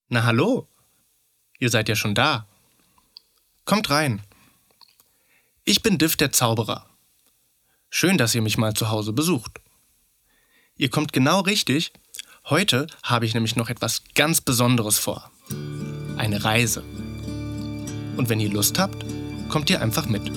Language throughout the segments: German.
Na hallo, ihr seid ja schon da. Kommt rein. Ich bin Diff der Zauberer. Schön, dass ihr mich mal zu Hause besucht. Ihr kommt genau richtig. Heute habe ich nämlich noch etwas ganz Besonderes vor. Eine Reise. Und wenn ihr Lust habt, kommt ihr einfach mit.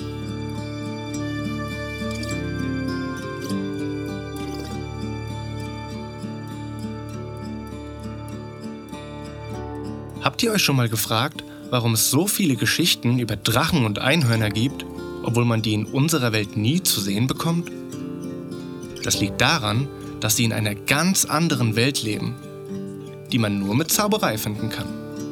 Habt ihr euch schon mal gefragt, warum es so viele Geschichten über Drachen und Einhörner gibt, obwohl man die in unserer Welt nie zu sehen bekommt? Das liegt daran, dass sie in einer ganz anderen Welt leben, die man nur mit Zauberei finden kann.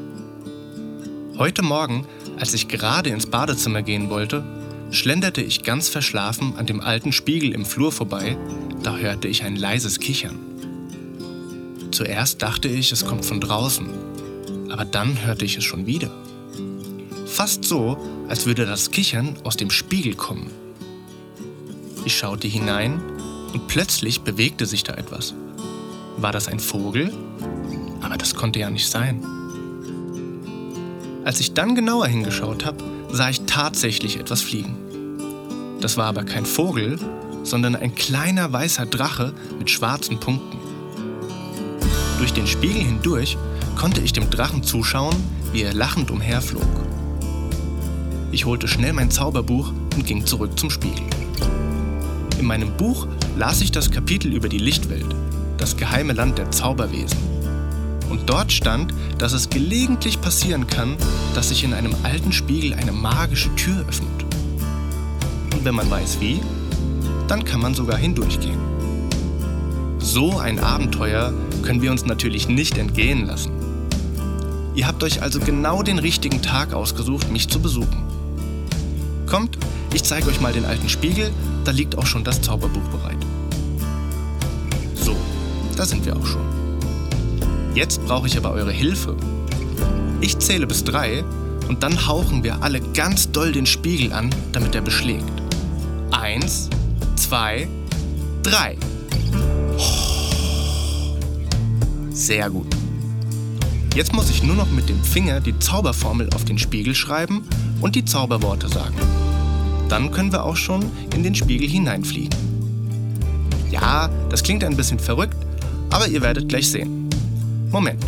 Heute Morgen, als ich gerade ins Badezimmer gehen wollte, schlenderte ich ganz verschlafen an dem alten Spiegel im Flur vorbei, da hörte ich ein leises Kichern. Zuerst dachte ich, es kommt von draußen, aber dann hörte ich es schon wieder. Fast so, als würde das Kichern aus dem Spiegel kommen. Ich schaute hinein und plötzlich bewegte sich da etwas. War das ein Vogel? Aber das konnte ja nicht sein. Als ich dann genauer hingeschaut habe, sah ich tatsächlich etwas fliegen. Das war aber kein Vogel, sondern ein kleiner weißer Drache mit schwarzen Punkten. Durch den Spiegel hindurch konnte ich dem Drachen zuschauen, wie er lachend umherflog. Ich holte schnell mein Zauberbuch und ging zurück zum Spiegel. In meinem Buch las ich das Kapitel über die Lichtwelt, das geheime Land der Zauberwesen. Und dort stand, dass es gelegentlich passieren kann, dass sich in einem alten Spiegel eine magische Tür öffnet. Und wenn man weiß wie, dann kann man sogar hindurchgehen. So ein Abenteuer können wir uns natürlich nicht entgehen lassen. Ihr habt euch also genau den richtigen Tag ausgesucht, mich zu besuchen. Kommt, ich zeige euch mal den alten Spiegel, da liegt auch schon das Zauberbuch bereit. So, da sind wir auch schon. Jetzt brauche ich aber eure Hilfe. Ich zähle bis 3 und dann hauchen wir alle ganz doll den Spiegel an, damit er beschlägt. 1, 2, 3. Sehr gut. Jetzt muss ich nur noch mit dem Finger die Zauberformel auf den Spiegel schreiben und die Zauberworte sagen. Dann können wir auch schon in den Spiegel hineinfliegen. Ja, das klingt ein bisschen verrückt, aber ihr werdet gleich sehen. Moment.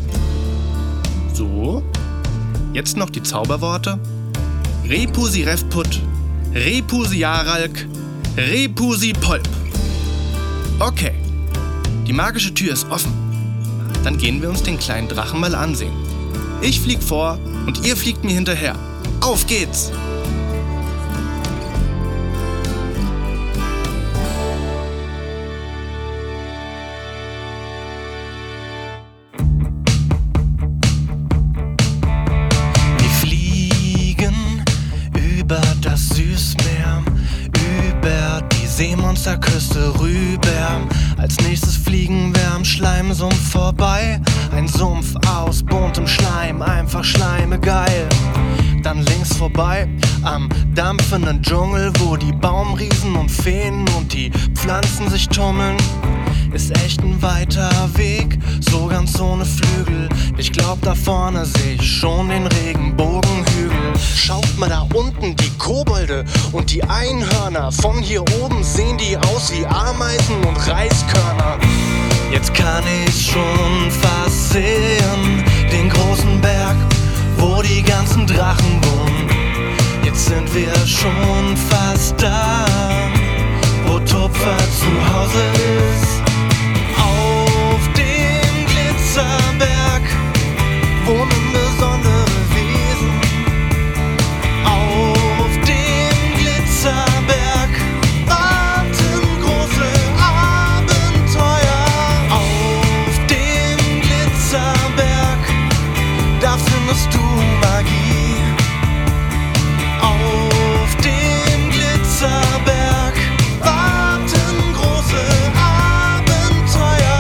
So, jetzt noch die Zauberworte. Repusi Revput, Repusi Jaralk, Repusi Polp. Okay, die magische Tür ist offen. Dann gehen wir uns den kleinen Drachen mal ansehen. Ich flieg vor und ihr fliegt mir hinterher. Auf geht's! Wir fliegen über das Süßmeer, über die Seemonsterküste rüber. Als nächstes fliegen wir am Schleimsumpf vorbei. Ein Sumpf aus buntem Schleim, einfach Schleime geil. Dann links vorbei am dampfenden Dschungel, wo die Baumriesen und Feen und die Pflanzen sich tummeln. Ist echt ein weiter Weg, so ganz ohne Flügel. Ich glaub, da vorne seh ich schon den Regenbogenhügel. Schaut mal da unten, die Kobolde und die Einhörner. Von hier oben sehen die aus wie Ameisen und Reiskörner. Jetzt kann ich schon fast sehen, den großen Berg, wo die ganzen Drachen wohnen. Jetzt sind wir schon fast da, wo Tupfer zu Hause ist. Auf dem Glitzerberg wohnen besondere Wesen. Auf dem Glitzerberg warten große Abenteuer. Auf dem Glitzerberg, da findest du Magie. Auf dem Glitzerberg warten große Abenteuer.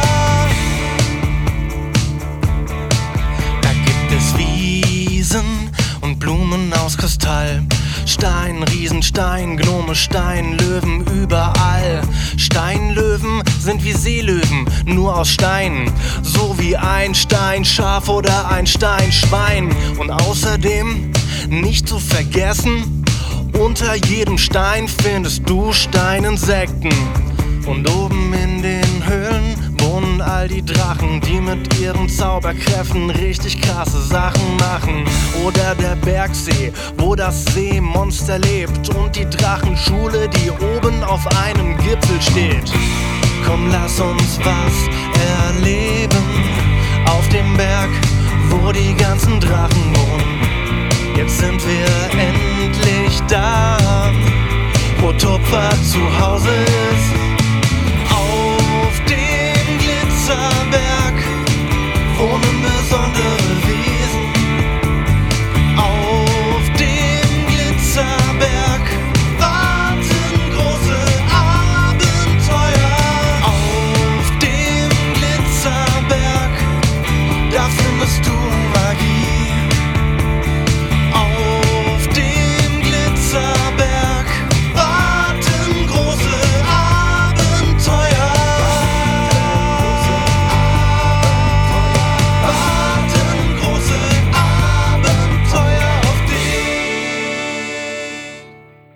Da gibt es Wiesen und Blumen aus Kristall, Steinriesen, Steingnome, Steinlöwen überall. Steinlöwen sind wie Seelöwen, nur aus Stein. So wie ein Steinschaf oder ein Steinschwein. Und außerdem, nicht zu vergessen, unter jedem Stein findest du Steininsekten. Und oben in den Höhlen wohnen all die Drachen, die mit ihren Zauberkräften richtig krasse Sachen machen. Oder der Bergsee, wo das Seemonster lebt. Und die Drachenschule, die oben auf einem Gipfel steht. Komm, lass uns was erleben auf dem Berg, wo die ganzen Drachen wohnen. Jetzt sind wir endlich da, wo Tupfer zu Hause ist. Auf dem Glitzerberg wohnen besondere Wesen. Auf dem Glitzerberg warten große Abenteuer. Auf dem Glitzerberg, da findest du Magie. Auf dem Glitzerberg warten große Abenteuer. Warten große Abenteuer auf dich.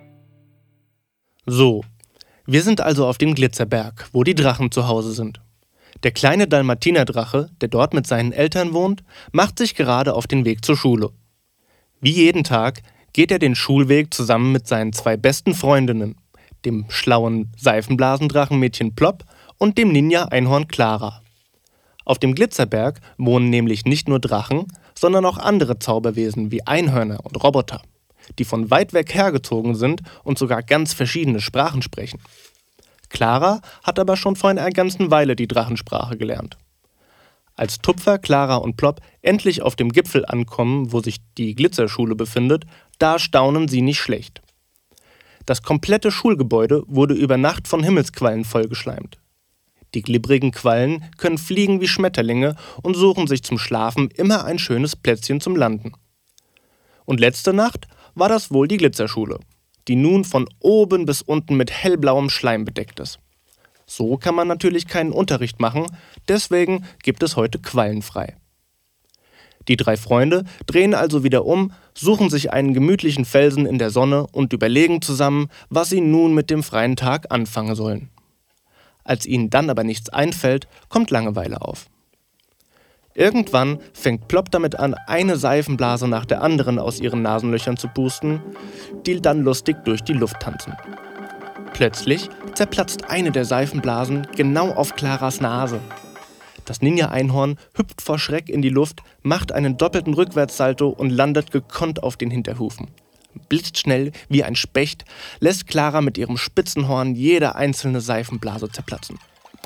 So, wir sind also auf dem Glitzerberg, wo die Drachen zu Hause sind. Der kleine Dalmatinerdrache, der dort mit seinen Eltern wohnt, macht sich gerade auf den Weg zur Schule. Wie jeden Tag geht er den Schulweg zusammen mit seinen 2 besten Freundinnen, dem schlauen Seifenblasendrachenmädchen Plop und dem Ninja-Einhorn Clara. Auf dem Glitzerberg wohnen nämlich nicht nur Drachen, sondern auch andere Zauberwesen wie Einhörner und Roboter, die von weit weg hergezogen sind und sogar ganz verschiedene Sprachen sprechen. Clara hat aber schon vor einer ganzen Weile die Drachensprache gelernt. Als Tupfer, Clara und Plop endlich auf dem Gipfel ankommen, wo sich die Glitzerschule befindet, da staunen sie nicht schlecht. Das komplette Schulgebäude wurde über Nacht von Himmelsquallen vollgeschleimt. Die glibbrigen Quallen können fliegen wie Schmetterlinge und suchen sich zum Schlafen immer ein schönes Plätzchen zum Landen. Und letzte Nacht war das wohl die Glitzerschule, die nun von oben bis unten mit hellblauem Schleim bedeckt ist. So kann man natürlich keinen Unterricht machen, deswegen gibt es heute quallenfrei. Die 3 Freunde drehen also wieder um, suchen sich einen gemütlichen Felsen in der Sonne und überlegen zusammen, was sie nun mit dem freien Tag anfangen sollen. Als ihnen dann aber nichts einfällt, kommt Langeweile auf. Irgendwann fängt Plop damit an, eine Seifenblase nach der anderen aus ihren Nasenlöchern zu pusten, die dann lustig durch die Luft tanzen. Plötzlich zerplatzt eine der Seifenblasen genau auf Claras Nase. Das Ninja-Einhorn hüpft vor Schreck in die Luft, macht einen doppelten Rückwärtssalto und landet gekonnt auf den Hinterhufen. Blitzschnell wie ein Specht lässt Clara mit ihrem Spitzenhorn jede einzelne Seifenblase zerplatzen.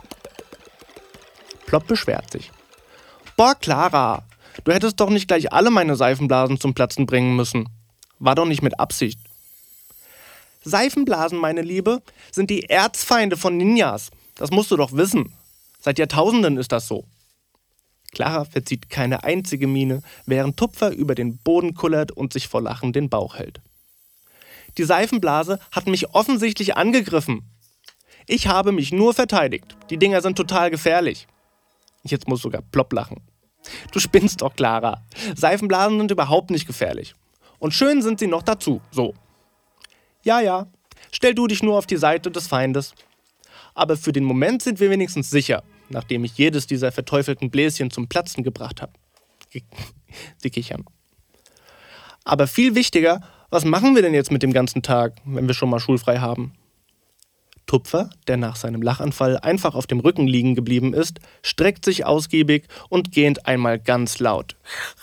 Plop beschwert sich. »Boah, Clara, du hättest doch nicht gleich alle meine Seifenblasen zum Platzen bringen müssen. War doch nicht mit Absicht.« »Seifenblasen, meine Liebe, sind die Erzfeinde von Ninjas. Das musst du doch wissen. Seit Jahrtausenden ist das so.« Clara verzieht keine einzige Miene, während Tupfer über den Boden kullert und sich vor Lachen den Bauch hält. »Die Seifenblase hat mich offensichtlich angegriffen. Ich habe mich nur verteidigt. Die Dinger sind total gefährlich.« Jetzt muss sogar Plop lachen. »Du spinnst doch, Clara. Seifenblasen sind überhaupt nicht gefährlich. Und schön sind sie noch dazu, so.« Ja, stell du dich nur auf die Seite des Feindes. Aber für den Moment sind wir wenigstens sicher, nachdem ich jedes dieser verteufelten Bläschen zum Platzen gebracht habe. Sie kichern. Aber viel wichtiger, was machen wir denn jetzt mit dem ganzen Tag, wenn wir schon mal schulfrei haben? Tupfer, der nach seinem Lachanfall einfach auf dem Rücken liegen geblieben ist, streckt sich ausgiebig und gähnt einmal ganz laut.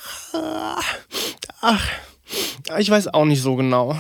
Ach, ich weiß auch nicht so genau.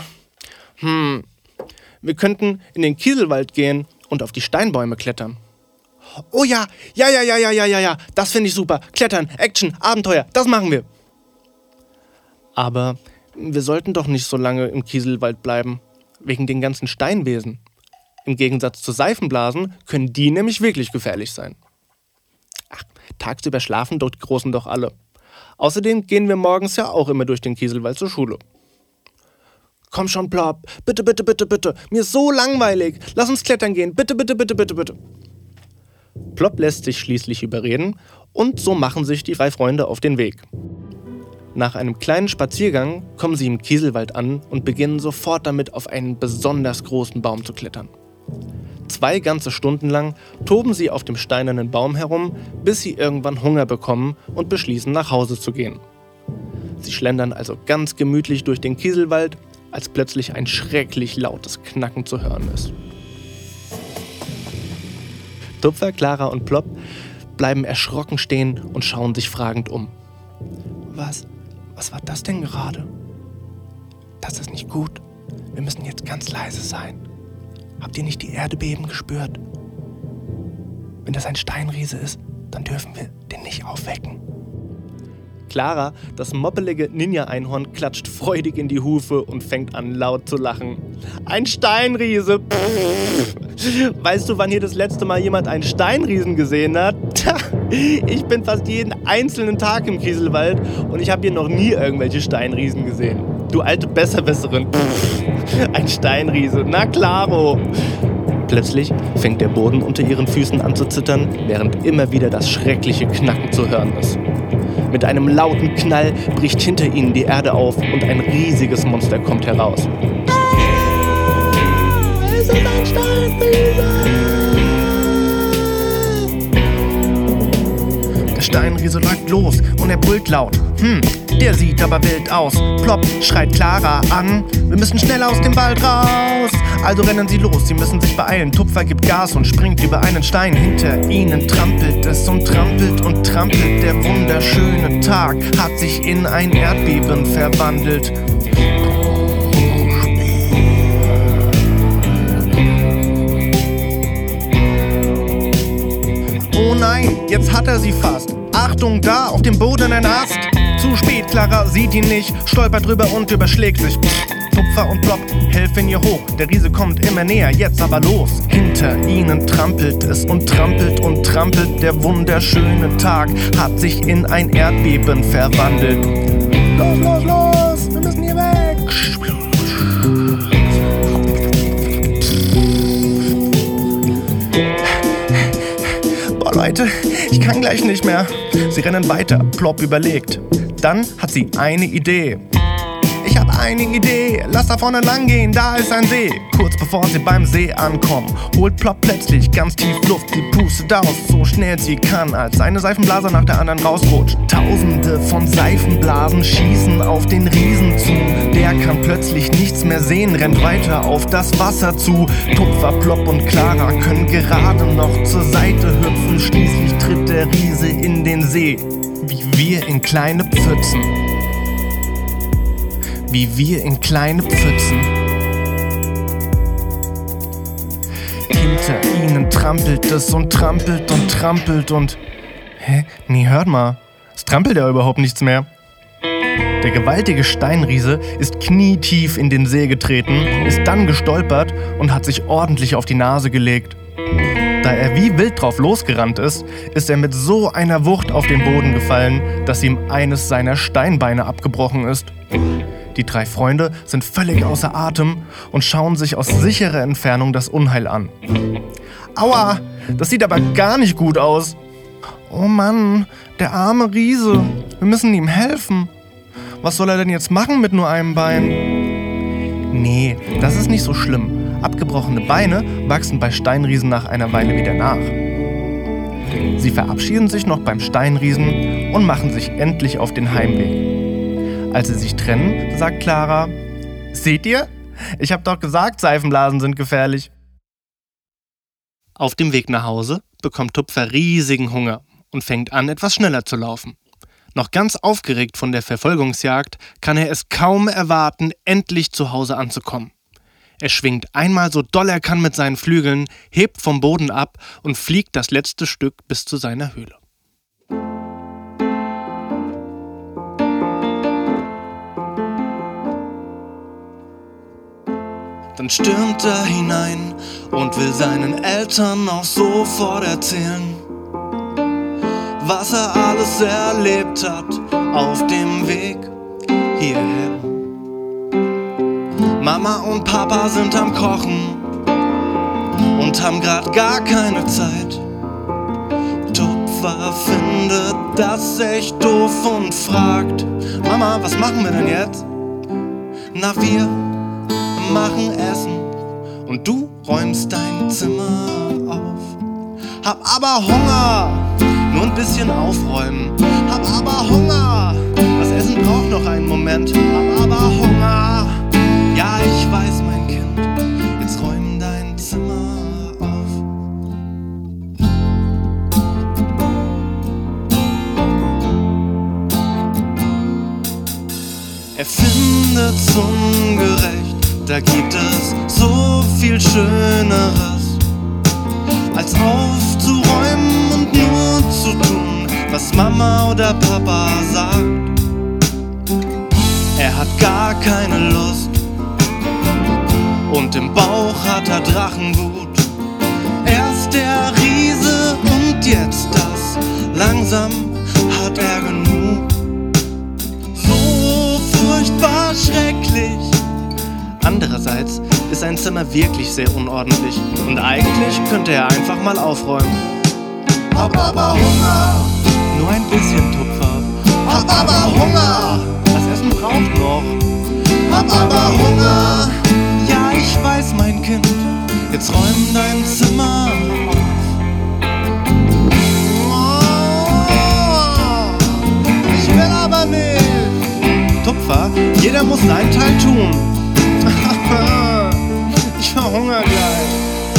Wir könnten in den Kieselwald gehen und auf die Steinbäume klettern. Oh ja, das finde ich super. Klettern, Action, Abenteuer, das machen wir. Aber wir sollten doch nicht so lange im Kieselwald bleiben, wegen den ganzen Steinwesen. Im Gegensatz zu Seifenblasen können die nämlich wirklich gefährlich sein. Ach, tagsüber schlafen dort die Großen doch alle. Außerdem gehen wir morgens ja auch immer durch den Kieselwald zur Schule. Komm schon, Plop. Bitte, bitte, bitte, bitte. Mir ist so langweilig. Lass uns klettern gehen. Bitte, bitte, bitte, bitte, bitte. Plop lässt sich schließlich überreden und so machen sich die 3 Freunde auf den Weg. Nach einem kleinen Spaziergang kommen sie im Kieselwald an und beginnen sofort damit, auf einen besonders großen Baum zu klettern. 2 ganze Stunden lang toben sie auf dem steinernen Baum herum, bis sie irgendwann Hunger bekommen und beschließen, nach Hause zu gehen. Sie schlendern also ganz gemütlich durch den Kieselwald, als plötzlich ein schrecklich lautes Knacken zu hören ist. Tupfer, Clara und Plop bleiben erschrocken stehen und schauen sich fragend um. Was war das denn gerade? Das ist nicht gut. Wir müssen jetzt ganz leise sein. Habt ihr nicht die Erde beben gespürt? Wenn das ein Steinriese ist, dann dürfen wir den nicht aufwecken. Clara, das moppelige Ninja-Einhorn, klatscht freudig in die Hufe und fängt an laut zu lachen. Ein Steinriese! Weißt du, wann hier das letzte Mal jemand einen Steinriesen gesehen hat? Ich bin fast jeden einzelnen Tag im Kieselwald und ich habe hier noch nie irgendwelche Steinriesen gesehen. Du alte Besserwisserin. Ein Steinriese, na klaro. Plötzlich fängt der Boden unter ihren Füßen an zu zittern, während immer wieder das schreckliche Knacken zu hören ist. Mit einem lauten Knall bricht hinter ihnen die Erde auf und ein riesiges Monster kommt heraus. Es ist ein Steinriese! Der Steinriese läuft los und er brüllt laut. Der sieht aber wild aus. Plop, schreit Clara an. Wir müssen schnell aus dem Wald raus. Also rennen sie los, sie müssen sich beeilen. Tupfer gibt Gas und springt über einen Stein. Hinter ihnen trampelt es und trampelt und trampelt. Der wunderschöne Tag hat sich in ein Erdbeben verwandelt. Oh nein, jetzt hat er sie fast. Achtung, da auf dem Boden ein Ast. Zu spät, Clara sieht ihn nicht, stolpert drüber und überschlägt sich. Tupfer und Plop helfen ihr hoch, der Riese kommt immer näher, jetzt aber los. Hinter ihnen trampelt es und trampelt und trampelt. Der wunderschöne Tag hat sich in ein Erdbeben verwandelt. Los, los, los, wir müssen hier weg. Boah, Leute, ich kann gleich nicht mehr. Sie rennen weiter, Plop überlegt. Dann hat sie eine Idee. Ich hab eine Idee, lass da vorne lang gehen, da ist ein See. Kurz bevor sie beim See ankommen, holt Plop plötzlich ganz tief Luft. Sie pustet aus, so schnell sie kann, als eine Seifenblase nach der anderen rausrutscht. Tausende von Seifenblasen schießen auf den Riesen zu. Der kann plötzlich nichts mehr sehen, rennt weiter auf das Wasser zu. Tupfer, Plop und Clara können gerade noch zur Seite hüpfen. Schließlich tritt der Riese in den See, wie wir in kleine Pfützen. Wie wir in kleine Pfützen. Hinter ihnen trampelt es und trampelt und trampelt und... Hä? Nee, hört mal. Es trampelt ja überhaupt nichts mehr. Der gewaltige Steinriese ist knietief in den See getreten, ist dann gestolpert und hat sich ordentlich auf die Nase gelegt. Da er wie wild drauf losgerannt ist, ist er mit so einer Wucht auf den Boden gefallen, dass ihm eines seiner Steinbeine abgebrochen ist. Die 3 Freunde sind völlig außer Atem und schauen sich aus sicherer Entfernung das Unheil an. Aua, das sieht aber gar nicht gut aus. Oh Mann, der arme Riese. Wir müssen ihm helfen. Was soll er denn jetzt machen mit nur einem Bein? Nee, das ist nicht so schlimm. Abgebrochene Beine wachsen bei Steinriesen nach einer Weile wieder nach. Sie verabschieden sich noch beim Steinriesen und machen sich endlich auf den Heimweg. Als sie sich trennen, sagt Clara: Seht ihr? Ich hab doch gesagt, Seifenblasen sind gefährlich. Auf dem Weg nach Hause bekommt Tupfer riesigen Hunger und fängt an, etwas schneller zu laufen. Noch ganz aufgeregt von der Verfolgungsjagd kann er es kaum erwarten, endlich zu Hause anzukommen. Er schwingt einmal so doll er kann mit seinen Flügeln, hebt vom Boden ab und fliegt das letzte Stück bis zu seiner Höhle. Dann stürmt er hinein und will seinen Eltern auch sofort erzählen, was er alles erlebt hat auf dem Weg hierher. Mama und Papa sind am Kochen und haben grad gar keine Zeit. Tupfer findet das echt doof und fragt: Mama, was machen wir denn jetzt? Na, wir machen Essen und du räumst dein Zimmer auf. Hab aber Hunger, nur ein bisschen aufräumen. Hab aber Hunger, das Essen braucht noch einen Moment. Hab aber Hunger, ja, ich weiß, mein Kind, jetzt räum dein Zimmer auf. Er findet's ungerecht, da gibt es so viel Schöneres, als aufzuräumen und nur zu tun, was Mama oder Papa sagt. Er hat gar keine Lust und im Bauch hat er Drachenwut. Erst der Riese und jetzt das, langsam hat er genug. So furchtbar schrecklich. Andererseits ist sein Zimmer wirklich sehr unordentlich und eigentlich könnte er einfach mal aufräumen. Hab aber Hunger, nur ein bisschen, Tupfer. Hab aber Hunger, das Essen braucht noch. Hab aber Hunger, ja, ich weiß, mein Kind, jetzt räum dein Zimmer auf. Oh, ich will aber nicht. Tupfer, jeder muss seinen Teil tun. Ich verhungere gleich.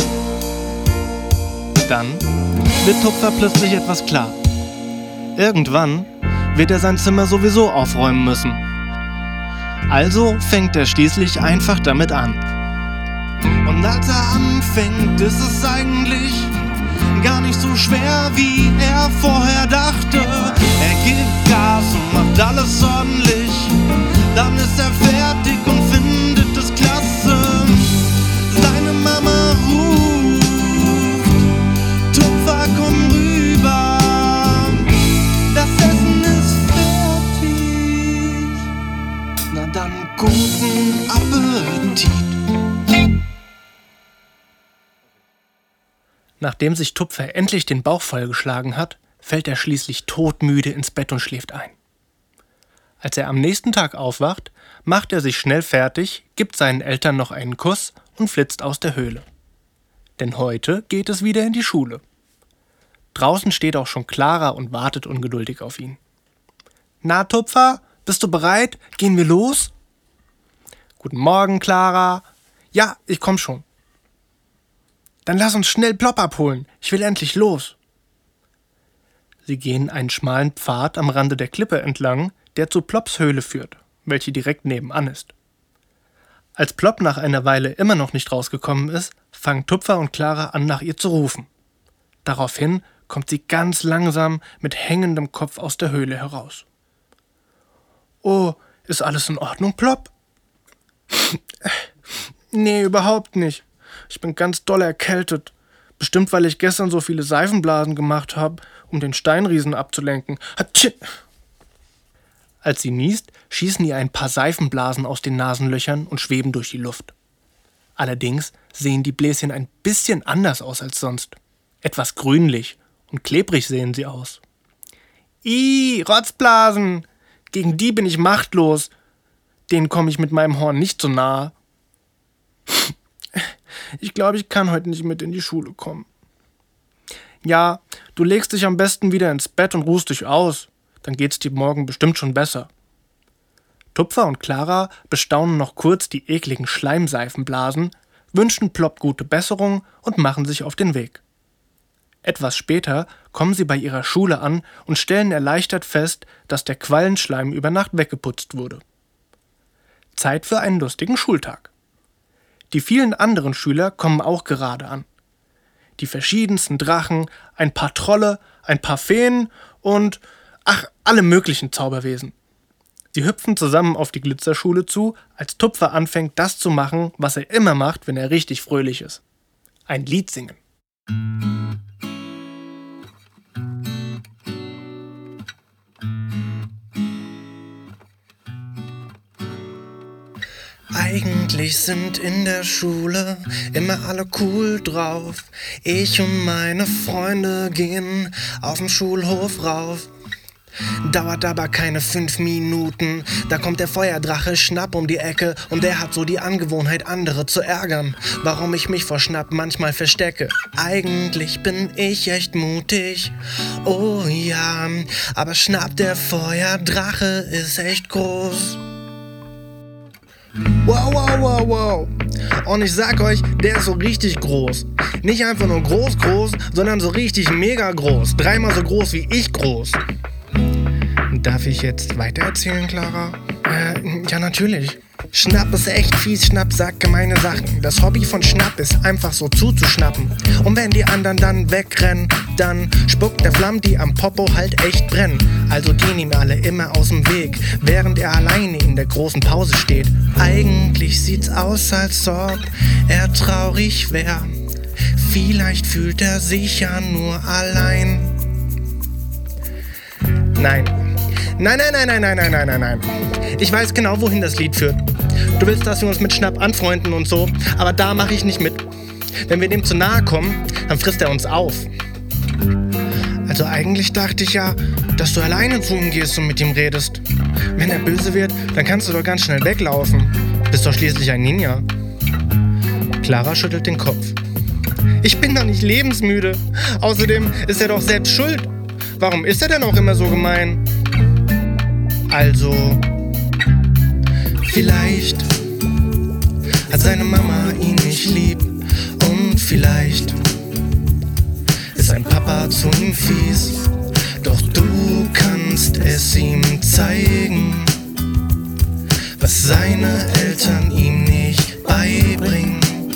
Dann wird Tupfer plötzlich etwas klar. Irgendwann wird er sein Zimmer sowieso aufräumen müssen. Also fängt er schließlich einfach damit an. Und als er anfängt, ist es eigentlich gar nicht so schwer, wie er vorher dachte. Er gibt Gas und macht alles ordentlich. Dann ist er fertig und findet es klasse. Seine Mama ruft: Tupfer, komm rüber, das Essen ist fertig. Na dann, guten Appetit. Nachdem sich Tupfer endlich den Bauch vollgeschlagen hat, fällt er schließlich todmüde ins Bett und schläft ein. Als er am nächsten Tag aufwacht, macht er sich schnell fertig, gibt seinen Eltern noch einen Kuss und flitzt aus der Höhle. Denn heute geht es wieder in die Schule. Draußen steht auch schon Clara und wartet ungeduldig auf ihn. Na, Tupfer, bist du bereit? Gehen wir los? Guten Morgen, Clara. Ja, ich komm schon. Dann lass uns schnell Plop abholen. Ich will endlich los. Sie gehen einen schmalen Pfad am Rande der Klippe entlang, der zu Plops Höhle führt, welche direkt nebenan ist. Als Plop nach einer Weile immer noch nicht rausgekommen ist, fangen Tupfer und Clara an, nach ihr zu rufen. Daraufhin kommt sie ganz langsam mit hängendem Kopf aus der Höhle heraus. Oh, ist alles in Ordnung, Plop? Nee, überhaupt nicht. Ich bin ganz doll erkältet. Bestimmt, weil ich gestern so viele Seifenblasen gemacht habe, um den Steinriesen abzulenken. Hatsch! Als sie niest, schießen ihr ein paar Seifenblasen aus den Nasenlöchern und schweben durch die Luft. Allerdings sehen die Bläschen ein bisschen anders aus als sonst. Etwas grünlich und klebrig sehen sie aus. Ih, Rotzblasen! Gegen die bin ich machtlos. Denen komme ich mit meinem Horn nicht so nahe. Ich glaube, ich kann heute nicht mit in die Schule kommen. Ja, du legst dich am besten wieder ins Bett und ruhst dich aus. Dann geht's dir morgen bestimmt schon besser. Tupfer und Clara bestaunen noch kurz die ekligen Schleimseifenblasen, wünschen Plop gute Besserung und machen sich auf den Weg. Etwas später kommen sie bei ihrer Schule an und stellen erleichtert fest, dass der Quallenschleim über Nacht weggeputzt wurde. Zeit für einen lustigen Schultag. Die vielen anderen Schüler kommen auch gerade an. Die verschiedensten Drachen, ein paar Trolle, ein paar Feen und alle möglichen Zauberwesen. Sie hüpfen zusammen auf die Glitzerschule zu, als Tupfer anfängt, das zu machen, was er immer macht, wenn er richtig fröhlich ist. Ein Lied singen. Eigentlich sind in der Schule immer alle cool drauf. Ich und meine Freunde gehen auf dem Schulhof rauf. Dauert aber keine 5 Minuten, da kommt der Feuerdrache Schnapp um die Ecke und der hat so die Angewohnheit, andere zu ärgern. Warum ich mich vor Schnapp manchmal verstecke. Eigentlich bin ich echt mutig, oh ja, aber Schnapp, der Feuerdrache, ist echt groß. Wow, wow, wow, wow. Und ich sag euch, der ist so richtig groß. Nicht einfach nur groß, sondern so richtig mega groß. 3-mal so groß wie ich groß. Darf ich jetzt weitererzählen, Clara? Ja, natürlich. Schnapp ist echt fies, Schnapp sagt gemeine Sachen. Das Hobby von Schnapp ist einfach so zuzuschnappen. Und wenn die anderen dann wegrennen, dann spuckt der Flammen, die am Popo halt echt brennen. Also gehen ihm alle immer aus dem Weg, während er alleine in der großen Pause steht. Eigentlich sieht's aus, als ob er traurig wär. Vielleicht fühlt er sich ja nur allein. Nein. Nein. Ich weiß genau, wohin das Lied führt. Du willst, dass wir uns mit Schnapp anfreunden und so, aber da mache ich nicht mit. Wenn wir dem zu nahe kommen, dann frisst er uns auf. Also eigentlich dachte ich ja, dass du alleine zu ihm gehst und mit ihm redest. Wenn er böse wird, dann kannst du doch ganz schnell weglaufen. Bist doch schließlich ein Ninja. Clara schüttelt den Kopf. Ich bin doch nicht lebensmüde. Außerdem ist er doch selbst schuld. Warum ist er denn auch immer so gemein? Also, vielleicht hat seine Mama ihn nicht lieb und vielleicht ist sein Papa zu ihm fies. Doch du kannst es ihm zeigen, was seine Eltern ihm nicht beibringen.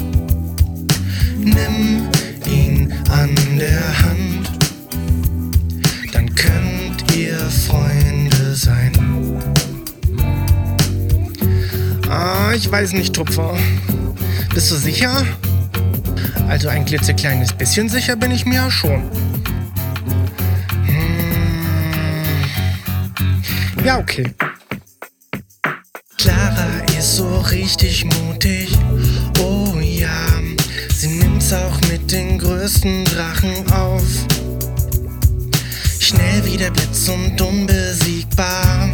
Nimm ihn an der Hand, dann könnt ihr Freunde sein. Ich weiß nicht, Tupfer. Bist du sicher? Also ein klitzekleines bisschen sicher bin ich mir ja schon. Ja, okay. Clara ist so richtig mutig, oh ja. Sie nimmt's auch mit den größten Drachen auf. Schnell wie der Blitz und unbesiegbar.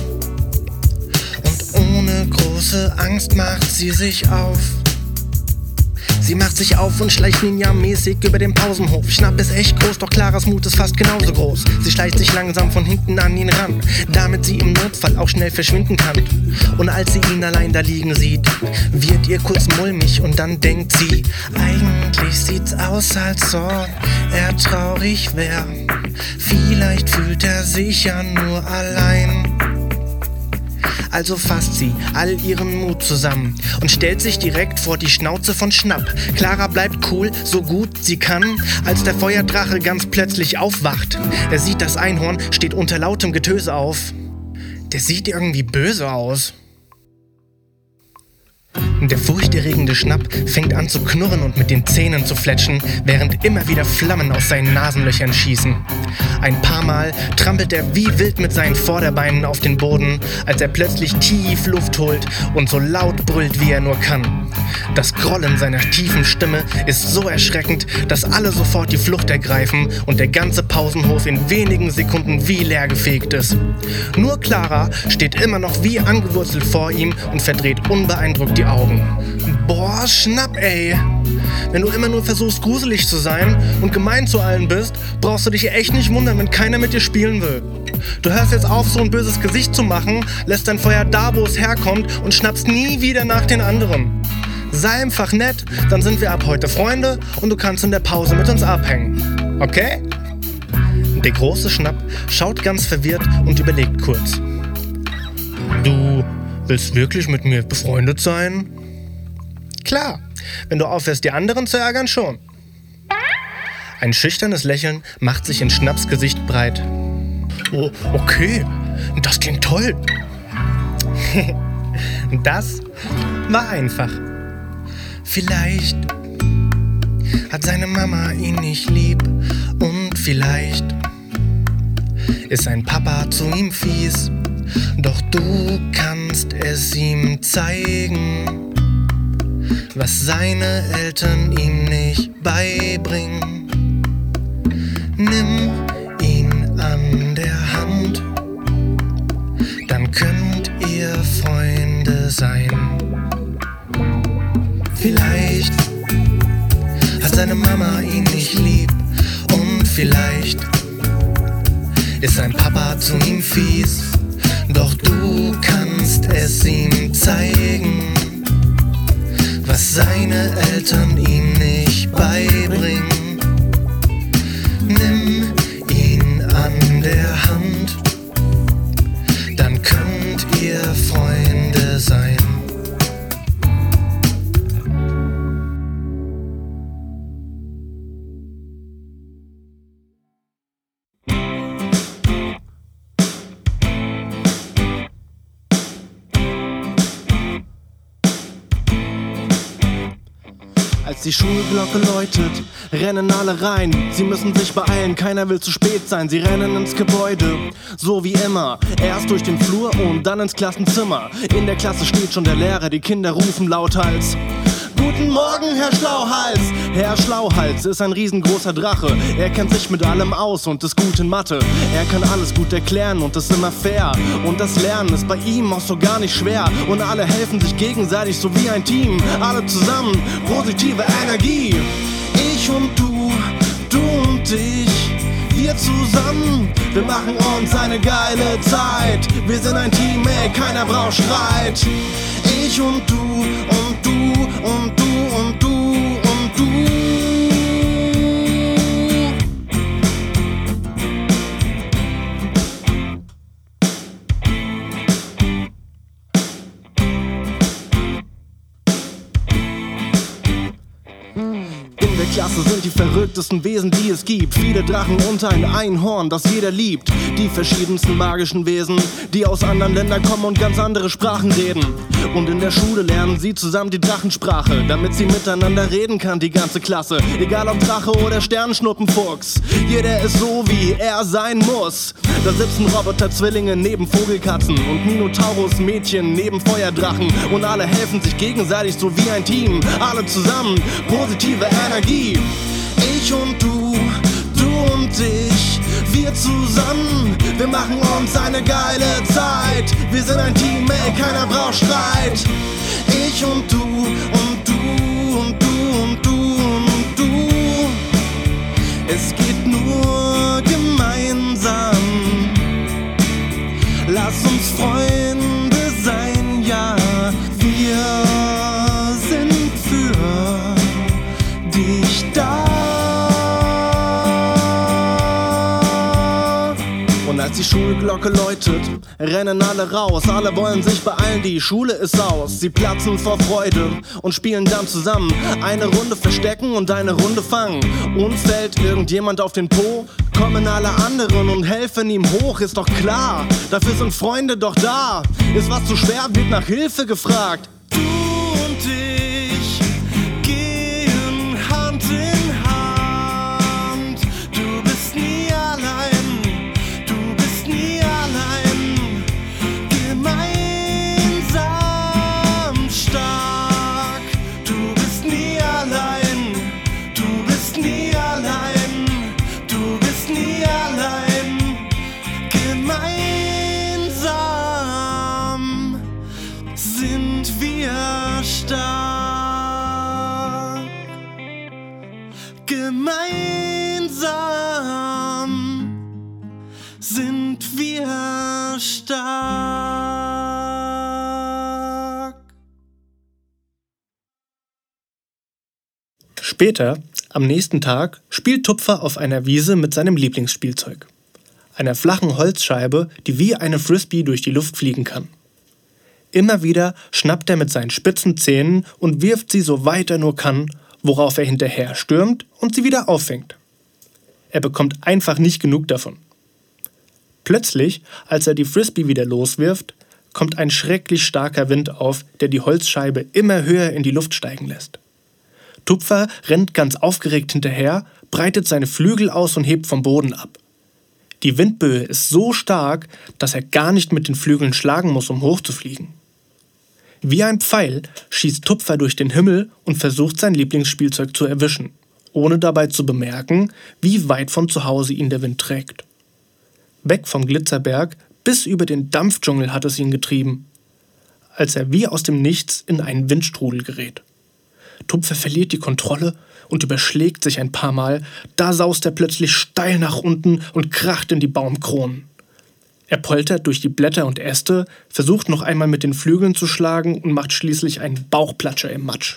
Und ohne große Angst macht sie sich auf. Sie macht sich auf und schleicht Ninja-mäßig über den Pausenhof. Schnapp ist echt groß, doch Claras Mut ist fast genauso groß. Sie schleicht sich langsam von hinten an ihn ran, damit sie im Notfall auch schnell verschwinden kann. Und als sie ihn allein da liegen sieht, wird ihr kurz mulmig und dann denkt sie, eigentlich sieht's aus, als ob er traurig wär. Vielleicht fühlt er sich ja nur allein. Also fasst sie all ihren Mut zusammen und stellt sich direkt vor die Schnauze von Schnapp. Clara bleibt cool, so gut sie kann, als der Feuerdrache ganz plötzlich aufwacht. Er sieht das Einhorn, steht unter lautem Getöse auf. Der sieht irgendwie böse aus. Der furchterregende Schnapp fängt an zu knurren und mit den Zähnen zu fletschen, während immer wieder Flammen aus seinen Nasenlöchern schießen. Ein paar Mal trampelt er wie wild mit seinen Vorderbeinen auf den Boden, als er plötzlich tief Luft holt und so laut brüllt, wie er nur kann. Das Grollen seiner tiefen Stimme ist so erschreckend, dass alle sofort die Flucht ergreifen und der ganze Pausenhof in wenigen Sekunden wie leergefegt ist. Nur Clara steht immer noch wie angewurzelt vor ihm und verdreht unbeeindruckt die Augen. Boah, Schnapp, ey. Wenn du immer nur versuchst, gruselig zu sein und gemein zu allen bist, brauchst du dich echt nicht wundern, wenn keiner mit dir spielen will. Du hörst jetzt auf, so ein böses Gesicht zu machen, lässt dein Feuer da, wo es herkommt und schnappst nie wieder nach den anderen. Sei einfach nett, dann sind wir ab heute Freunde und du kannst in der Pause mit uns abhängen. Okay? Der große Schnapp schaut ganz verwirrt und überlegt kurz. Du willst wirklich mit mir befreundet sein? Klar, wenn du aufhörst, die anderen zu ärgern, schon. Ein schüchternes Lächeln macht sich in Schnapps Gesicht breit. Oh, okay, das klingt toll. Das war einfach. Vielleicht hat seine Mama ihn nicht lieb und vielleicht ist sein Papa zu ihm fies. Doch du kannst es ihm zeigen, was seine Eltern ihm nicht beibringen. Nimm ihn an der Hand, dann könnt ihr Freunde sein. Vielleicht hat seine Mama ihn nicht lieb und vielleicht ist sein Papa zu ihm fies. Doch du kannst es ihm zeigen, was seine Eltern ihm nicht beibringen. Nimm ihn an der Hand, dann könnt ihr Freunde sein. Als die Schulglocke läutet, rennen alle rein. Sie müssen sich beeilen, keiner will zu spät sein. Sie rennen ins Gebäude, so wie immer. Erst durch den Flur und dann ins Klassenzimmer. In der Klasse steht schon der Lehrer, die Kinder rufen lauthals: Guten Morgen, Herr Schlauhals! Herr Schlauhals ist ein riesengroßer Drache. Er kennt sich mit allem aus und ist gut in Mathe. Er kann alles gut erklären und ist immer fair. Und das Lernen ist bei ihm auch so gar nicht schwer. Und alle helfen sich gegenseitig so wie ein Team. Alle zusammen, positive Energie. Ich und du und ich, wir zusammen, wir machen uns eine geile Zeit. Wir sind ein Team, ey, keiner braucht Streit. Ich und du und du und du und du und du. In der Klasse sind die verrücktesten Wesen, die es gibt. Viele Drachen und ein Einhorn, das jeder liebt. Die verschiedensten magischen Wesen, die aus anderen Ländern kommen und ganz andere Sprachen reden. Und in der Schule lernen sie zusammen die Drachensprache, damit sie miteinander reden kann, die ganze Klasse. Egal ob Drache oder Sternschnuppenfuchs, jeder ist so, wie er sein muss. Da sitzen Roboter-Zwillinge neben Vogelkatzen und Minotaurus-Mädchen neben Feuerdrachen. Und alle helfen sich gegenseitig so wie ein Team. Alle zusammen, positive Energie. Ich und du und ich, wir zusammen, wir machen uns eine geile Zeit. Wir sind ein Team, ey, keiner braucht Streit. Ich und du und du und du und du und du. Es geht nur gemeinsam. Lass uns Freunde sein, ja. Wir sind für dich da. Und als die Schulglocke läutet, rennen alle raus. Alle wollen sich beeilen, die Schule ist aus. Sie platzen vor Freude und spielen dann zusammen. Eine Runde verstecken und eine Runde fangen. Und fällt irgendjemand auf den Po, kommen alle anderen und helfen ihm hoch. Ist doch klar, dafür sind Freunde doch da. Ist was zu schwer, wird nach Hilfe gefragt. Du und ich gehen Hand in Hand. Du bist nie allein. Gemeinsam sind wir stark. Später, am nächsten Tag, spielt Tupfer auf einer Wiese mit seinem Lieblingsspielzeug. Einer flachen Holzscheibe, die wie eine Frisbee durch die Luft fliegen kann. Immer wieder schnappt er mit seinen spitzen Zähnen und wirft sie so weit er nur kann, worauf er hinterher stürmt und sie wieder auffängt. Er bekommt einfach nicht genug davon. Plötzlich, als er die Frisbee wieder loswirft, kommt ein schrecklich starker Wind auf, der die Holzscheibe immer höher in die Luft steigen lässt. Tupfer rennt ganz aufgeregt hinterher, breitet seine Flügel aus und hebt vom Boden ab. Die Windböe ist so stark, dass er gar nicht mit den Flügeln schlagen muss, um hochzufliegen. Wie ein Pfeil schießt Tupfer durch den Himmel und versucht, sein Lieblingsspielzeug zu erwischen, ohne dabei zu bemerken, wie weit von zu Hause ihn der Wind trägt. Weg vom Glitzerberg bis über den Dampfdschungel hat es ihn getrieben, als er wie aus dem Nichts in einen Windstrudel gerät. Tupfer verliert die Kontrolle und überschlägt sich ein paar Mal, da saust er plötzlich steil nach unten und kracht in die Baumkronen. Er poltert durch die Blätter und Äste, versucht noch einmal mit den Flügeln zu schlagen und macht schließlich einen Bauchplatscher im Matsch.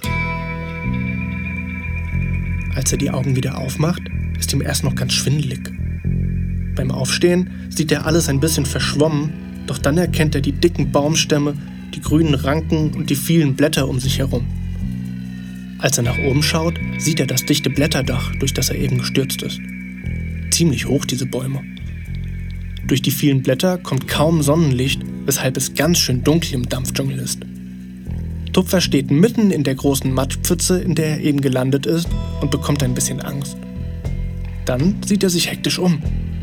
Als er die Augen wieder aufmacht, ist ihm erst noch ganz schwindelig. Beim Aufstehen sieht er alles ein bisschen verschwommen, doch dann erkennt er die dicken Baumstämme, die grünen Ranken und die vielen Blätter um sich herum. Als er nach oben schaut, sieht er das dichte Blätterdach, durch das er eben gestürzt ist. Ziemlich hoch, diese Bäume. Durch die vielen Blätter kommt kaum Sonnenlicht, weshalb es ganz schön dunkel im Dampfdschungel ist. Tupfer steht mitten in der großen Matschpfütze, in der er eben gelandet ist, und bekommt ein bisschen Angst. Dann sieht er sich hektisch um.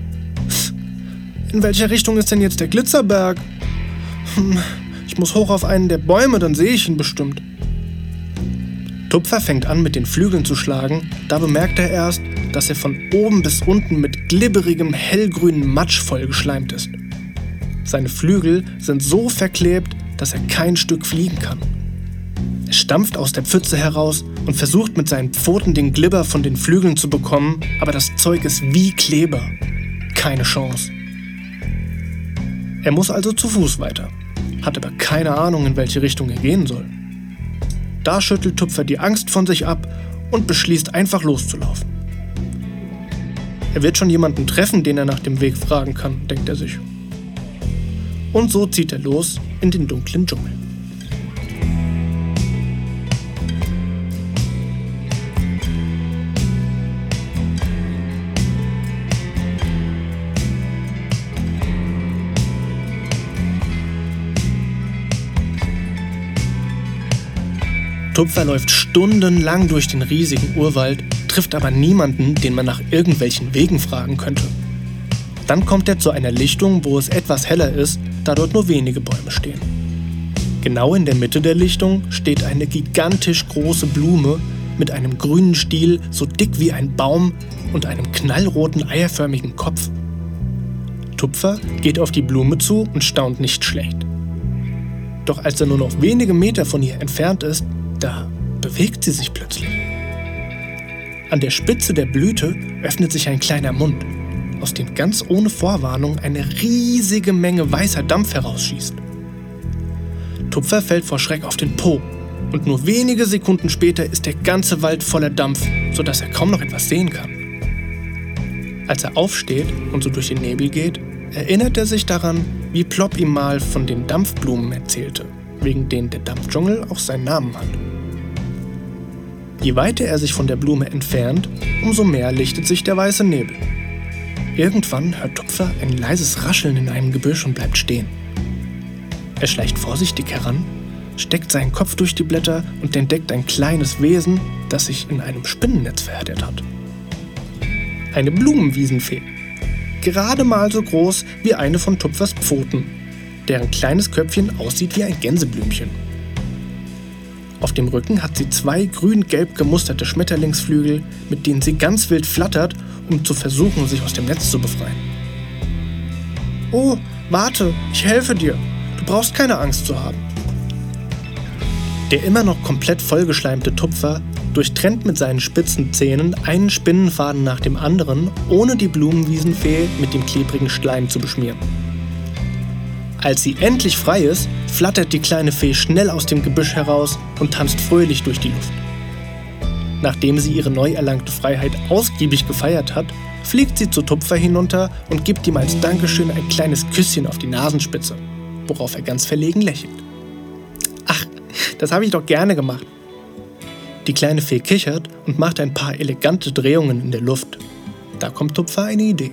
In welche Richtung ist denn jetzt der Glitzerberg? Ich muss hoch auf einen der Bäume, dann sehe ich ihn bestimmt. Tupfer fängt an, mit den Flügeln zu schlagen, da bemerkt er erst, dass er von oben bis unten mit glibberigem, hellgrünen Matsch vollgeschleimt ist. Seine Flügel sind so verklebt, dass er kein Stück fliegen kann. Er stampft aus der Pfütze heraus und versucht mit seinen Pfoten den Glibber von den Flügeln zu bekommen, aber das Zeug ist wie Kleber. Keine Chance. Er muss also zu Fuß weiter, hat aber keine Ahnung, in welche Richtung er gehen soll. Da schüttelt Tupfer die Angst von sich ab und beschließt, einfach loszulaufen. Er wird schon jemanden treffen, den er nach dem Weg fragen kann, denkt er sich. Und so zieht er los in den dunklen Dschungel. Tupfer läuft stundenlang durch den riesigen Urwald, trifft aber niemanden, den man nach irgendwelchen Wegen fragen könnte. Dann kommt er zu einer Lichtung, wo es etwas heller ist, da dort nur wenige Bäume stehen. Genau in der Mitte der Lichtung steht eine gigantisch große Blume mit einem grünen Stiel, so dick wie ein Baum und einem knallroten, eierförmigen Kopf. Tupfer geht auf die Blume zu und staunt nicht schlecht. Doch als er nur noch wenige Meter von ihr entfernt ist, da bewegt sie sich plötzlich. An der Spitze der Blüte öffnet sich ein kleiner Mund, aus dem ganz ohne Vorwarnung eine riesige Menge weißer Dampf herausschießt. Tupfer fällt vor Schreck auf den Po und nur wenige Sekunden später ist der ganze Wald voller Dampf, sodass er kaum noch etwas sehen kann. Als er aufsteht und so durch den Nebel geht, erinnert er sich daran, wie Plop ihm mal von den Dampfblumen erzählte, wegen denen der Dampfdschungel auch seinen Namen hat. Je weiter er sich von der Blume entfernt, umso mehr lichtet sich der weiße Nebel. Irgendwann hört Tupfer ein leises Rascheln in einem Gebüsch und bleibt stehen. Er schleicht vorsichtig heran, steckt seinen Kopf durch die Blätter und entdeckt ein kleines Wesen, das sich in einem Spinnennetz verheddert hat. Eine Blumenwiesenfee, gerade mal so groß wie eine von Tupfers Pfoten, deren kleines Köpfchen aussieht wie ein Gänseblümchen. Auf dem Rücken hat sie 2 grün-gelb gemusterte Schmetterlingsflügel, mit denen sie ganz wild flattert, um zu versuchen, sich aus dem Netz zu befreien. »Oh, warte, ich helfe dir. Du brauchst keine Angst zu haben.« Der immer noch komplett vollgeschleimte Tupfer durchtrennt mit seinen spitzen Zähnen einen Spinnenfaden nach dem anderen, ohne die Blumenwiesenfee mit dem klebrigen Schleim zu beschmieren. Als sie endlich frei ist, flattert die kleine Fee schnell aus dem Gebüsch heraus und tanzt fröhlich durch die Luft. Nachdem sie ihre neu erlangte Freiheit ausgiebig gefeiert hat, fliegt sie zu Tupfer hinunter und gibt ihm als Dankeschön ein kleines Küsschen auf die Nasenspitze, worauf er ganz verlegen lächelt. »Ach, das habe ich doch gerne gemacht.« Die kleine Fee kichert und macht ein paar elegante Drehungen in der Luft. Da kommt Tupfer eine Idee.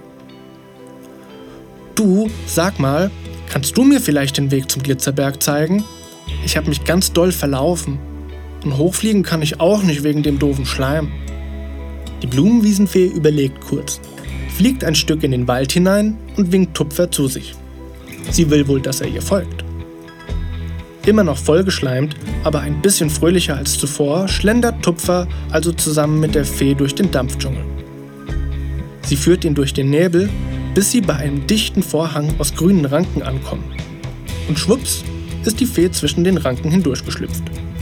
»Du, sag mal, kannst du mir vielleicht den Weg zum Glitzerberg zeigen? Ich habe mich ganz doll verlaufen. Und hochfliegen kann ich auch nicht wegen dem doofen Schleim.« Die Blumenwiesenfee überlegt kurz, fliegt ein Stück in den Wald hinein und winkt Tupfer zu sich. Sie will wohl, dass er ihr folgt. Immer noch vollgeschleimt, aber ein bisschen fröhlicher als zuvor, schlendert Tupfer also zusammen mit der Fee durch den Dampfdschungel. Sie führt ihn durch den Nebel, bis sie bei einem dichten Vorhang aus grünen Ranken ankommen. Und schwupps ist die Fee zwischen den Ranken hindurchgeschlüpft.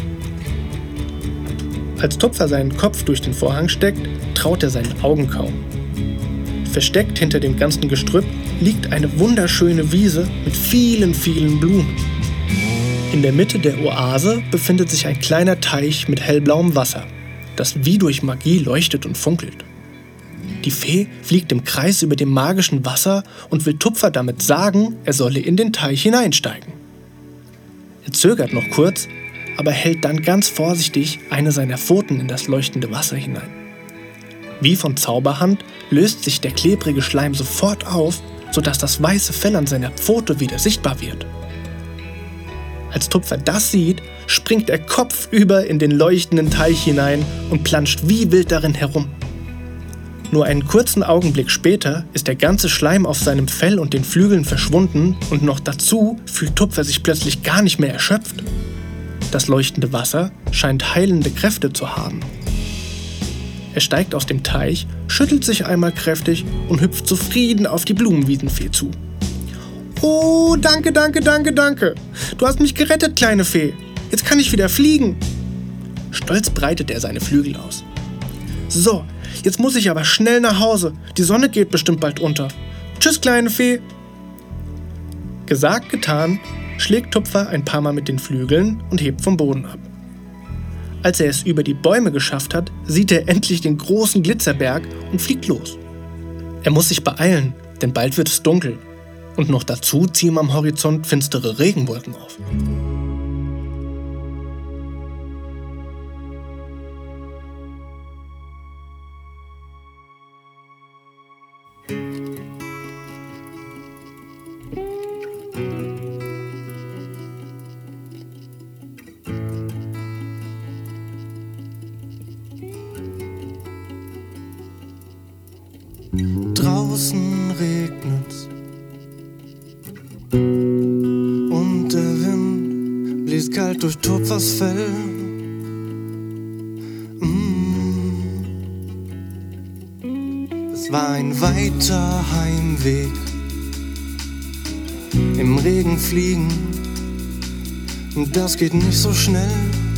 Als Tupfer seinen Kopf durch den Vorhang steckt, traut er seinen Augen kaum. Versteckt hinter dem ganzen Gestrüpp liegt eine wunderschöne Wiese mit vielen, vielen Blumen. In der Mitte der Oase befindet sich ein kleiner Teich mit hellblauem Wasser, das wie durch Magie leuchtet und funkelt. Die Fee fliegt im Kreis über dem magischen Wasser und will Tupfer damit sagen, er solle in den Teich hineinsteigen. Er zögert noch kurz, aber hält dann ganz vorsichtig eine seiner Pfoten in das leuchtende Wasser hinein. Wie von Zauberhand löst sich der klebrige Schleim sofort auf, sodass das weiße Fell an seiner Pfote wieder sichtbar wird. Als Tupfer das sieht, springt er kopfüber in den leuchtenden Teich hinein und planscht wie wild darin herum. Nur einen kurzen Augenblick später ist der ganze Schleim auf seinem Fell und den Flügeln verschwunden und noch dazu fühlt Tupfer sich plötzlich gar nicht mehr erschöpft. Das leuchtende Wasser scheint heilende Kräfte zu haben. Er steigt aus dem Teich, schüttelt sich einmal kräftig und hüpft zufrieden auf die Blumenwiesenfee zu. »Oh, danke, danke, danke, danke. Du hast mich gerettet, kleine Fee. Jetzt kann ich wieder fliegen.« Stolz breitet er seine Flügel aus. »So, jetzt muss ich aber schnell nach Hause. Die Sonne geht bestimmt bald unter. Tschüss, kleine Fee.« Gesagt, getan, schlägt Tupfer ein paar Mal mit den Flügeln und hebt vom Boden ab. Als er es über die Bäume geschafft hat, sieht er endlich den großen Glitzerberg und fliegt los. Er muss sich beeilen, denn bald wird es dunkel. Und noch dazu ziehen am Horizont finstere Regenwolken auf. Draußen regnet's und der Wind bläst kalt durch Tupfers Fell. Es war ein weiter Heimweg, im Regen fliegen, das geht nicht so schnell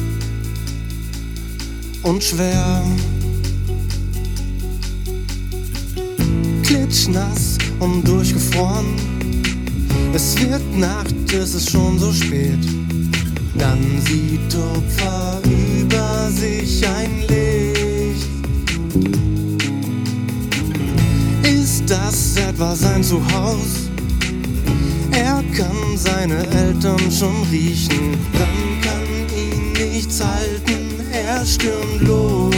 und schwer. Klitschnass und durchgefroren, es wird Nacht, es ist schon so spät. Dann sieht Tupfer über sich ein Licht. Ist das etwa sein Zuhause? Er kann seine Eltern schon riechen, dann kann ihn nichts halten, er stürmt los.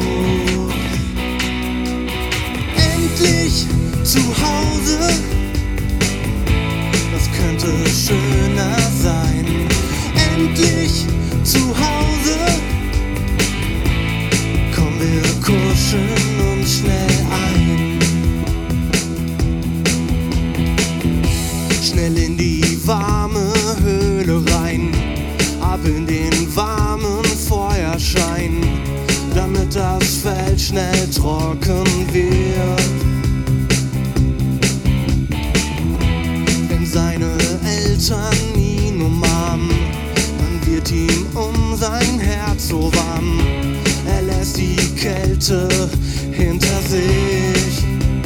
Endlich zu Hause, was könnte schöner sein? Endlich zu Hause, komm, wir kuscheln uns schnell ein. Schnell in die warme Höhle rein, ab in den warmen Feuerschein, damit das Fell schnell trocken wird. Wenn seine Eltern ihn umarmen, dann wird ihm um sein Herz so warm. Er lässt die Kälte hinter sich.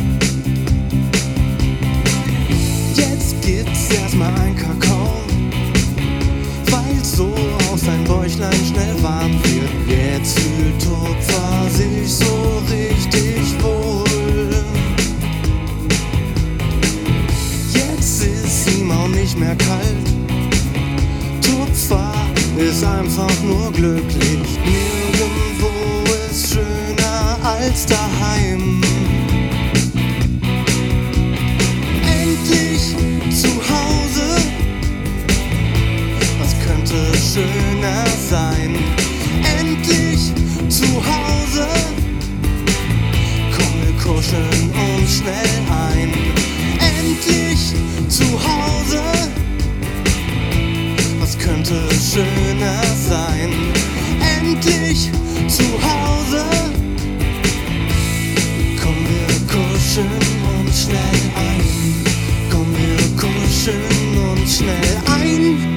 Jetzt gibt's erstmal ein Kakao, weil so auch sein Bäuchlein schnell warm wird. Jetzt fühlt Tupfer sich so richtig wohl. Jetzt ist ihm auch nicht mehr kalt. Tupfer ist einfach nur glücklich. Nirgendwo ist schöner als daheim. Endlich zu Hause, was könnte schöner sein? Endlich zu Hause, komm, wir kuscheln uns schnell ein. Endlich zu Hause, was könnte könnte schöner sein. Endlich zu Hause. Komm, wir kuscheln uns schnell ein. Komm, wir kuscheln uns schnell ein.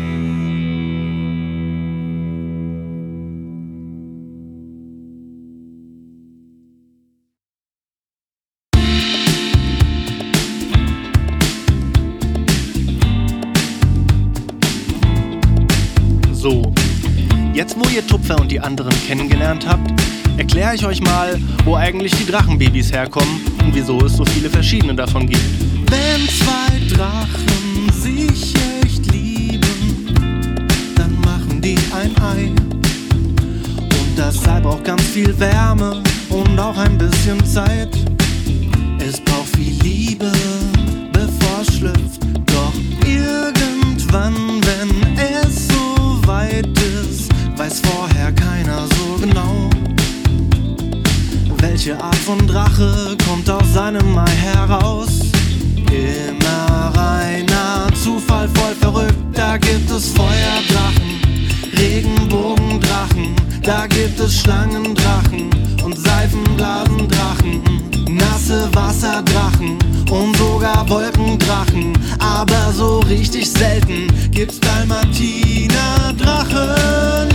So, jetzt wo ihr Tupfer und die anderen kennengelernt habt, erkläre ich euch mal, wo eigentlich die Drachenbabys herkommen und wieso es so viele verschiedene davon gibt. Wenn zwei Drachen sich echt lieben, dann machen die ein Ei. Und das Ei braucht ganz viel Wärme und auch ein bisschen Zeit. Es braucht viel Liebe, bevor es schlüpft. Doch irgendwann, wenn es so weit ist, weiß vorher keiner so genau, welche Art von Drache kommt aus seinem Ei heraus. Immer reiner Zufall, voll verrückt. Da gibt es Feuerdrachen, Regenbogendrachen, da gibt es Schlangendrachen und Seifenblasendrachen, nasse Wasserdrachen und sogar Wolkendrachen. Aber so richtig selten gibt's Dalmatiner-Drachen.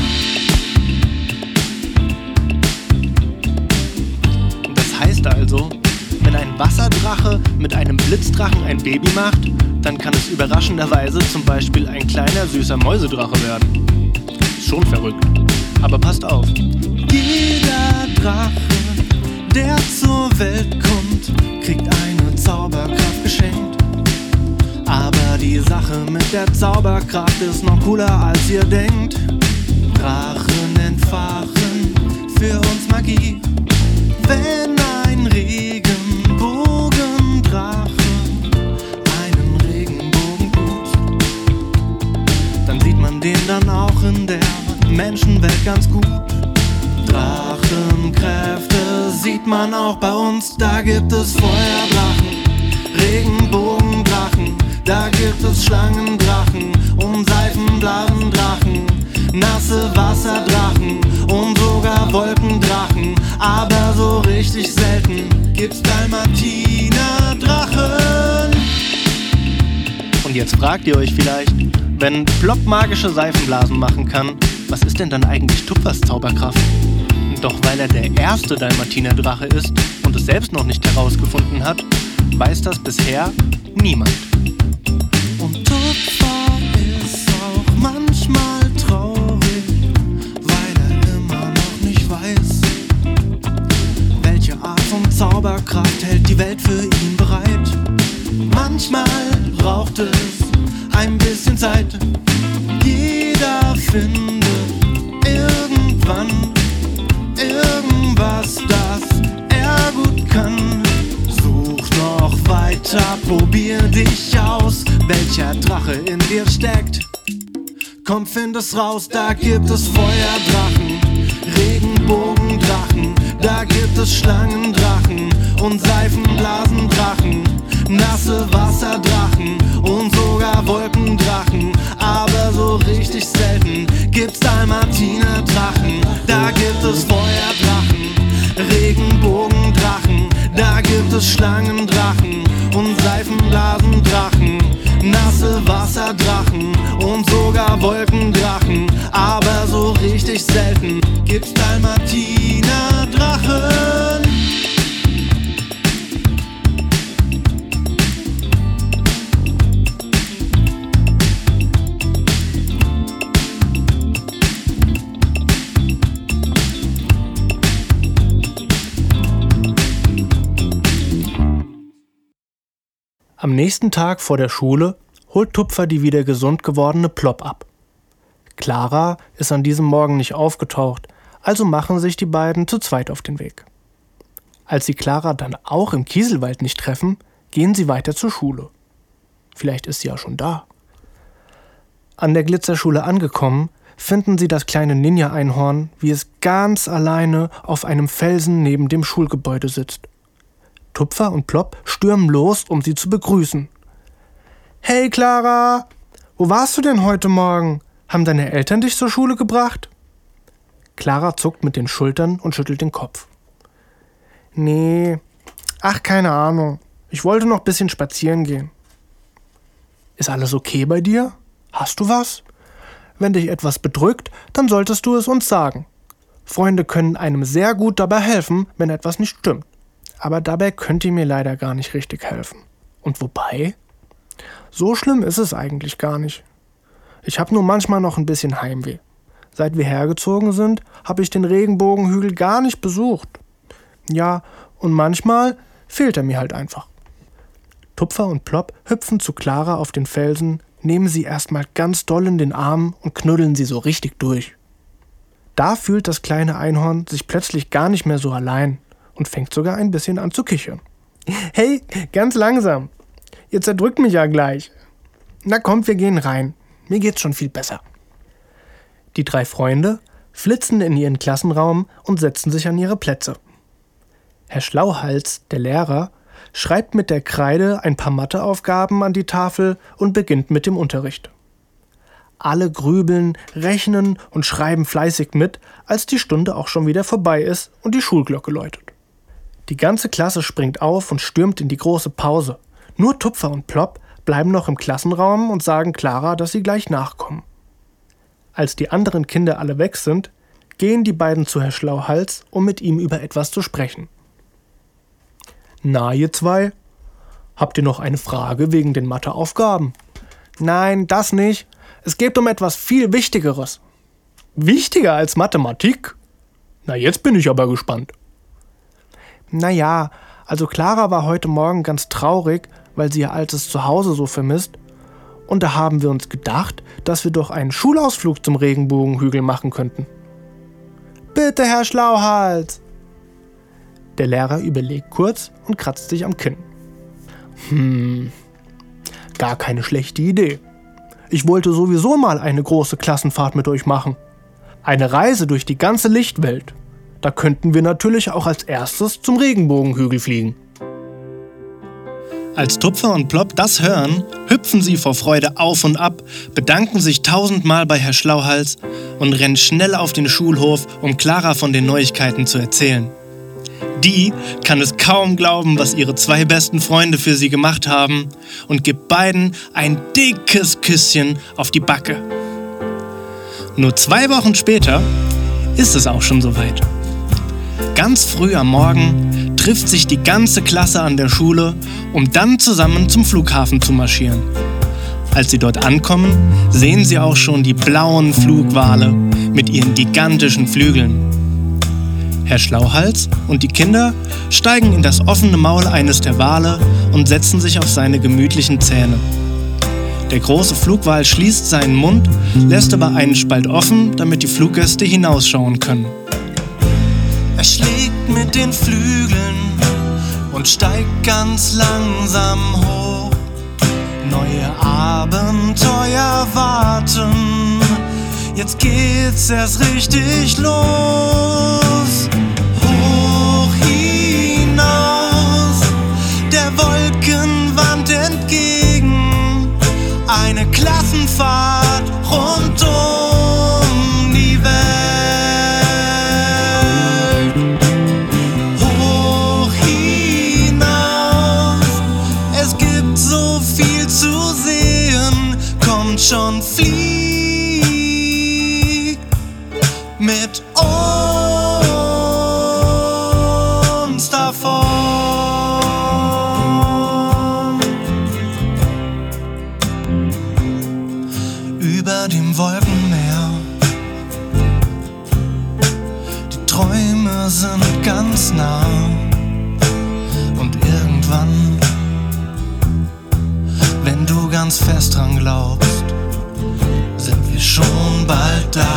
Das heißt also, wenn ein Wasserdrache mit einem Blitzdrachen ein Baby macht, dann kann es überraschenderweise zum Beispiel ein kleiner süßer Mäusedrache werden. Ist schon verrückt, aber passt auf. Jeder Drache, der zur Welt kommt, kriegt eine Zauberkraft geschenkt. Aber die Sache mit der Zauberkraft ist noch cooler als ihr denkt. Drachen entfachen für uns Magie. Wenn ein Regenbogendrache einen Regenbogen tut, dann sieht man den dann auch in der Menschenwelt ganz gut. Drachenkräfte sieht man auch bei uns. Da gibt es Feuerdrachen, Regenbogendrachen, da gibt es Schlangendrachen und Seifenblasendrachen, nasse Wasserdrachen und sogar Wolkendrachen. Aber so richtig selten gibt's Dalmatiner-Drachen. Und jetzt fragt ihr euch vielleicht, wenn Plop magische Seifenblasen machen kann, was ist denn dann eigentlich Tupfers Zauberkraft? Doch weil er der erste Dalmatiner-Drache ist und es selbst noch nicht herausgefunden hat, weiß das bisher niemand. Und Tupfer ist auch manchmal traurig, weil er immer noch nicht weiß, welche Art von Zauberkraft hält die Welt für ihn bereit. Manchmal braucht es ein bisschen Zeit. Jeder findet irgendwann irgendwas, das er gut kann. Such noch weiter, probier dich aus, welcher Drache in dir steckt. Komm, find es raus, da gibt es Feuerdrachen, Regenbogendrachen, da gibt es Schlangendrachen und Seifenblasendrachen, nasse Wasserdrachen und sogar Wolkendrachen. Aber so richtig selten gibt's Dalmatiner-Drachen. Da gibt es Feuerdrachen, Regenbogendrachen, da gibt es Schlangendrachen und Seifenblasendrachen, nasse Wasserdrachen und sogar Wolkendrachen. Aber so richtig selten gibt's Dalmatiner-Drachen. Am nächsten Tag vor der Schule holt Tupfer die wieder gesund gewordene Plop ab. Clara ist an diesem Morgen nicht aufgetaucht, also machen sich die beiden zu zweit auf den Weg. Als sie Clara dann auch im Kieselwald nicht treffen, gehen sie weiter zur Schule. Vielleicht ist sie ja schon da. An der Glitzerschule angekommen, finden sie das kleine Ninja-Einhorn, wie es ganz alleine auf einem Felsen neben dem Schulgebäude sitzt. Tupfer und Plop stürmen los, um sie zu begrüßen. »Hey Clara, wo warst du denn heute Morgen? Haben deine Eltern dich zur Schule gebracht? Clara zuckt mit den Schultern und schüttelt den Kopf. Nee, ach, keine Ahnung. Ich wollte noch ein bisschen spazieren gehen. Ist alles okay bei dir? Hast du was? Wenn dich etwas bedrückt, dann solltest du es uns sagen. Freunde können einem sehr gut dabei helfen, wenn etwas nicht stimmt. Aber dabei könnt ihr mir leider gar nicht richtig helfen. Und wobei? So schlimm ist es eigentlich gar nicht. Ich habe nur manchmal noch ein bisschen Heimweh. Seit wir hergezogen sind, habe ich den Regenbogenhügel gar nicht besucht. Ja, und manchmal fehlt er mir halt einfach. Tupfer und Plop hüpfen zu Clara auf den Felsen, nehmen sie erstmal ganz doll in den Arm und knuddeln sie so richtig durch. Da fühlt das kleine Einhorn sich plötzlich gar nicht mehr so allein und fängt sogar ein bisschen an zu kichern. Hey, ganz langsam. Ihr zerdrückt mich ja gleich. Na kommt, wir gehen rein. Mir geht's schon viel besser. Die 3 Freunde flitzen in ihren Klassenraum und setzen sich an ihre Plätze. Herr Schlauhals, der Lehrer, schreibt mit der Kreide ein paar Matheaufgaben an die Tafel und beginnt mit dem Unterricht. Alle grübeln, rechnen und schreiben fleißig mit, als die Stunde auch schon wieder vorbei ist und die Schulglocke läutet. Die ganze Klasse springt auf und stürmt in die große Pause. Nur Tupfer und Plop bleiben noch im Klassenraum und sagen Clara, dass sie gleich nachkommen. Als die anderen Kinder alle weg sind, gehen die beiden zu Herr Schlauhals, um mit ihm über etwas zu sprechen. Na, ihr 2? Habt ihr noch eine Frage wegen den Matheaufgaben? Nein, das nicht. Es geht um etwas viel Wichtigeres. Wichtiger als Mathematik? Na, jetzt bin ich aber gespannt. Naja, also Clara war heute Morgen ganz traurig, weil sie ihr altes Zuhause so vermisst. Und da haben wir uns gedacht, dass wir doch einen Schulausflug zum Regenbogenhügel machen könnten. Bitte, Herr Schlauhals! Der Lehrer überlegt kurz und kratzt sich am Kinn. Gar keine schlechte Idee. Ich wollte sowieso mal eine große Klassenfahrt mit euch machen. Eine Reise durch die ganze Lichtwelt. Da könnten wir natürlich auch als erstes zum Regenbogenhügel fliegen. Als Tupfer und Plop das hören, hüpfen sie vor Freude auf und ab, bedanken sich 1000-mal bei Herr Schlauhals und rennen schnell auf den Schulhof, um Clara von den Neuigkeiten zu erzählen. Die kann es kaum glauben, was ihre 2 besten Freunde für sie gemacht haben und gibt beiden ein dickes Küsschen auf die Backe. Nur 2 Wochen später ist es auch schon soweit. Ganz früh am Morgen trifft sich die ganze Klasse an der Schule, um dann zusammen zum Flughafen zu marschieren. Als sie dort ankommen, sehen sie auch schon die blauen Flugwale mit ihren gigantischen Flügeln. Herr Schlauhals und die Kinder steigen in das offene Maul eines der Wale und setzen sich auf seine gemütlichen Zähne. Der große Flugwal schließt seinen Mund, lässt aber einen Spalt offen, damit die Fluggäste hinausschauen können. Er schlägt mit den Flügeln und steigt ganz langsam hoch. Neue Abenteuer warten, jetzt geht's erst richtig los. Hoch hinaus, der Wolkenwand entgegen, eine Klassenfahrt rund um die Welt. Hoch hinaus, es gibt so viel zu sehen, kommt schon, flieg mit uns davon. Über dem Wolkenmeer, die Träume sind ganz nah. Und irgendwann, wenn du ganz fest dran glaubst, sind wir schon bald da.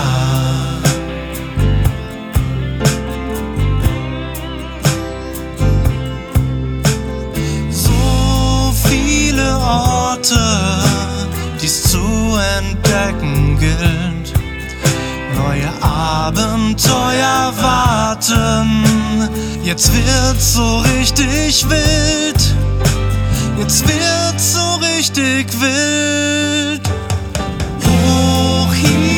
So viele Orte, die's zu entdecken gilt. Neue Abenteuer warten. Jetzt wird's so richtig wild. Jetzt wird's so richtig wild. Hoch hier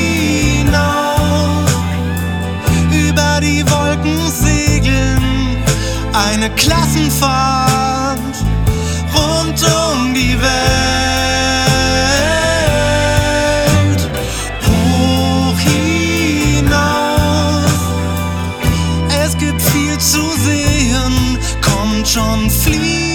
Eine Klassenfahrt rund um die Welt. Hoch hinaus, es gibt viel zu sehen, kommt schon, fliegt.